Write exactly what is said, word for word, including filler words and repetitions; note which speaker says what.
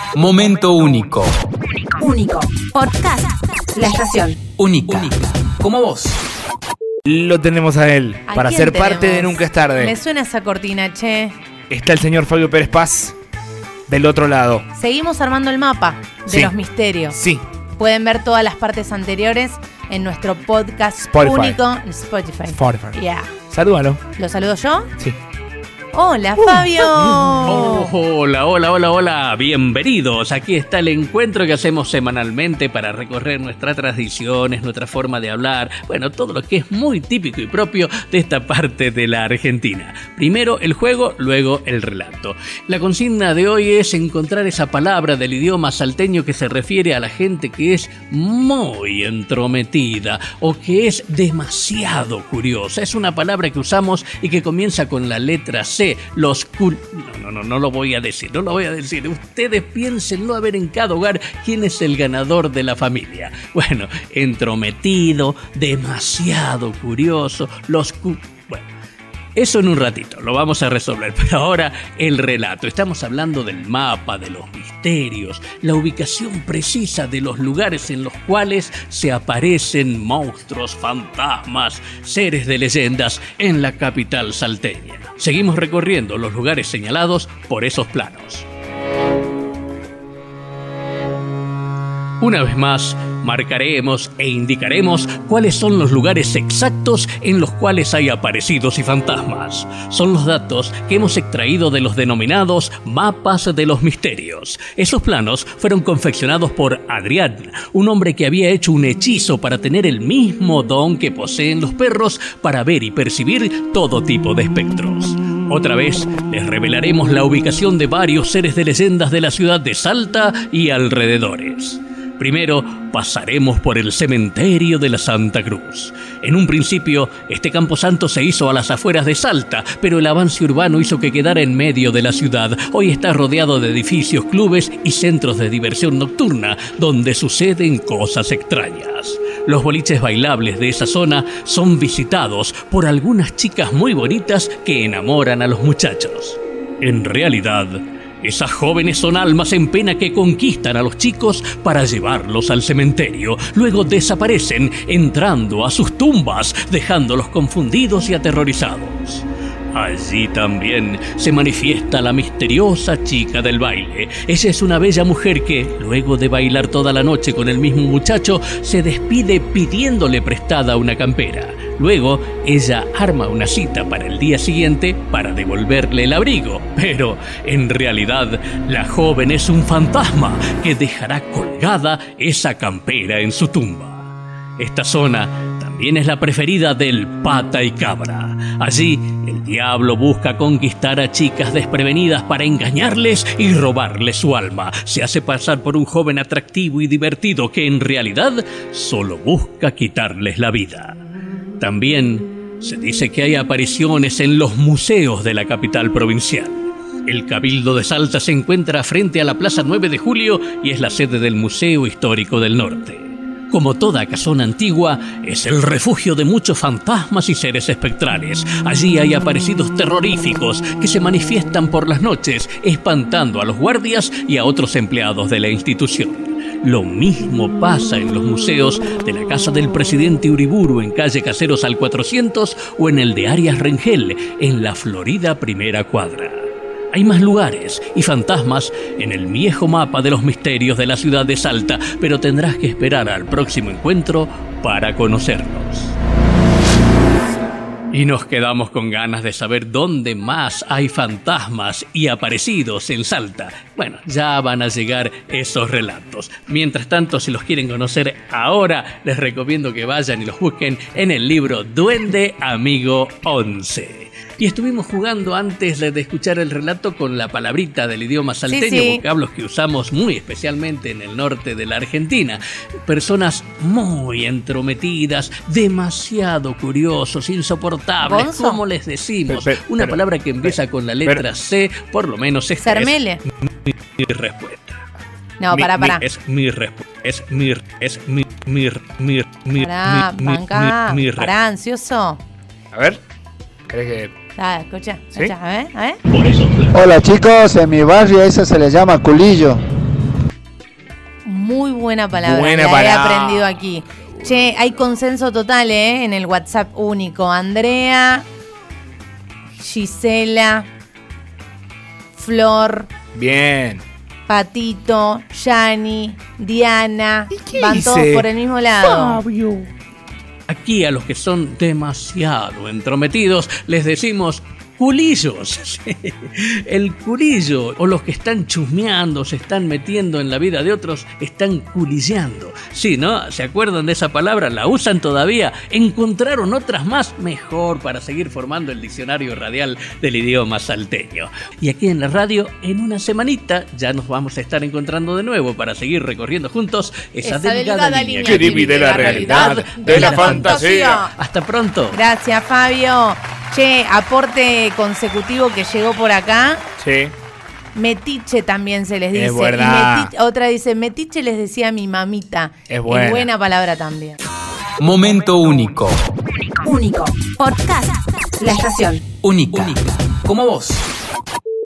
Speaker 1: Momento único.
Speaker 2: Único. Podcast. La estación.
Speaker 1: Única. Única. Como vos.
Speaker 3: Lo tenemos a él
Speaker 2: ¿A
Speaker 3: para
Speaker 2: quién
Speaker 3: ser
Speaker 2: tenemos?
Speaker 3: parte de Nunca es Tarde.
Speaker 2: Me suena esa cortina, che.
Speaker 3: Está el señor Fabio Pérez Paz del otro lado.
Speaker 2: Seguimos armando el mapa de
Speaker 3: Sí.
Speaker 2: los misterios.
Speaker 3: Sí.
Speaker 2: Pueden ver todas las partes anteriores en nuestro podcast
Speaker 3: Spotify.
Speaker 2: único en Spotify.
Speaker 3: Spotify.
Speaker 2: Yeah.
Speaker 3: Salúdalo.
Speaker 2: ¿Lo saludo yo?
Speaker 3: Sí.
Speaker 2: Hola, Fabio.
Speaker 4: Oh, hola, hola, hola, hola, bienvenidos. Aquí está el encuentro que hacemos semanalmente para recorrer nuestras tradiciones, nuestra forma de hablar, bueno, todo lo que es muy típico y propio de esta parte de la Argentina. Primero el juego, luego el relato. La consigna de hoy es encontrar esa palabra del idioma salteño que se refiere a la gente que es muy entrometida o que es demasiado curiosa. Es una palabra que usamos y que comienza con la letra C. Los cul... No, no, no, no lo voy a decir, no lo voy a decir. Ustedes piénsenlo a ver en cada hogar quién es el ganador de la familia. Bueno, entrometido, demasiado curioso, los cul... Bueno, eso en un ratito, lo vamos a resolver. Pero ahora el relato. Estamos hablando del mapa, de los misterios, la ubicación precisa de los lugares en los cuales se aparecen monstruos, fantasmas, seres de leyendas en la capital salteña. Seguimos recorriendo los lugares señalados por esos planos. Una vez más, marcaremos e indicaremos cuáles son los lugares exactos en los cuales hay aparecidos y fantasmas. Son los datos que hemos extraído de los denominados mapas de los misterios. Esos planos fueron confeccionados por Adrián, un hombre que había hecho un hechizo para tener el mismo don que poseen los perros para ver y percibir todo tipo de espectros. Otra vez les revelaremos la ubicación de varios seres de leyendas de la ciudad de Salta y alrededores. Primero, pasaremos por el cementerio de la Santa Cruz. En un principio, este camposanto se hizo a las afueras de Salta, pero el avance urbano hizo que quedara en medio de la ciudad. Hoy está rodeado de edificios, clubes y centros de diversión nocturna, donde suceden cosas extrañas. Los boliches bailables de esa zona son visitados por algunas chicas muy bonitas que enamoran a los muchachos. En realidad, esas jóvenes son almas en pena que conquistan a los chicos para llevarlos al cementerio. Luego desaparecen, entrando a sus tumbas, dejándolos confundidos y aterrorizados. Allí también se manifiesta la misteriosa chica del baile. Ella es una bella mujer que, luego de bailar toda la noche con el mismo muchacho, se despide pidiéndole prestada una campera. Luego, ella arma una cita para el día siguiente para devolverle el abrigo. Pero, en realidad, la joven es un fantasma que dejará colgada esa campera en su tumba. Esta zona también es la preferida del pata y cabra. Allí, el diablo busca conquistar a chicas desprevenidas para engañarles y robarles su alma. Se hace pasar por un joven atractivo y divertido que en realidad solo busca quitarles la vida. También se dice que hay apariciones en los museos de la capital provincial. El Cabildo de Salta se encuentra frente a la Plaza nueve de Julio y es la sede del Museo Histórico del Norte. Como toda casona antigua, es el refugio de muchos fantasmas y seres espectrales. Allí hay aparecidos terroríficos que se manifiestan por las noches, espantando a los guardias y a otros empleados de la institución. Lo mismo pasa en los museos de la Casa del Presidente Uriburu en calle Caseros al cuatrocientos o en el de Arias Rengel en la Florida Primera Cuadra. Hay más lugares y fantasmas en el viejo mapa de los misterios de la ciudad de Salta, pero tendrás que esperar al próximo encuentro para conocerlos. Y nos quedamos con ganas de saber dónde más hay fantasmas y aparecidos en Salta. Bueno, ya van a llegar esos relatos. Mientras tanto, si los quieren conocer ahora, les recomiendo que vayan y los busquen en el libro Duende Amigo once. Y estuvimos jugando antes de escuchar el relato con la palabrita del idioma salteño,
Speaker 2: sí, sí.
Speaker 4: vocablos que usamos muy especialmente en el norte de la Argentina. Personas muy entrometidas, demasiado curiosos, insoportables,
Speaker 2: ¿Gonzo?
Speaker 4: como les decimos.
Speaker 3: Pero, pero,
Speaker 4: Una
Speaker 3: pero,
Speaker 4: palabra que empieza
Speaker 3: pero,
Speaker 4: con la letra
Speaker 3: pero,
Speaker 4: C, por lo menos esta
Speaker 2: Cermele.
Speaker 4: es mi, mi respuesta.
Speaker 2: No,
Speaker 4: Mi-
Speaker 2: pará,
Speaker 4: mi-
Speaker 2: pará.
Speaker 4: Es mi respuesta. Es mi, es mi, mi, mi, mi,
Speaker 2: Pará,
Speaker 4: mi, mi,
Speaker 2: banca.
Speaker 4: mi, mi
Speaker 2: Pará, ansioso.
Speaker 3: A ver. ¿Crees que...?
Speaker 2: Ah, escucha,
Speaker 3: ¿Sí?
Speaker 2: escucha, a ver, a ver.
Speaker 5: Hola chicos, en mi barrio eso se le llama culillo.
Speaker 2: muy buena palabra.
Speaker 3: Buena
Speaker 2: la
Speaker 3: palabra.
Speaker 2: he aprendido aquí. Che, hay consenso total, ¿eh? En el WhatsApp único. Andrea, Gisela, Flor,
Speaker 3: Bien.
Speaker 2: Patito, Yani, Diana. Van
Speaker 3: dice
Speaker 2: todos por el mismo lado.
Speaker 3: Fabio.
Speaker 4: Aquí a los que son demasiado entrometidos les decimos culillos. Sí. El culillo, o los que están chusmeando, se están metiendo en la vida de otros, están culilleando. Sí, ¿no? ¿Se acuerdan de esa palabra? ¿La usan todavía? ¿Encontraron otras más? Mejor para seguir formando el diccionario radial del idioma salteño. Y aquí en la radio, en una semanita, ya nos vamos a estar encontrando de nuevo para seguir recorriendo juntos esa,
Speaker 2: Esa
Speaker 4: delgada,
Speaker 2: delgada
Speaker 4: línea
Speaker 2: línea
Speaker 3: que divide la realidad de la fantasía.
Speaker 4: Hasta pronto.
Speaker 2: Gracias, Fabio. Che, aporte consecutivo que llegó por acá.
Speaker 3: Sí.
Speaker 2: Metiche también se les dice.
Speaker 3: Es verdad.
Speaker 2: Y metiche- otra dice, metiche les decía a mi mamita.
Speaker 3: Es buena.
Speaker 2: Es buena palabra también.
Speaker 1: Momento único.
Speaker 5: Único. Podcast. La estación.
Speaker 1: Única. Como vos.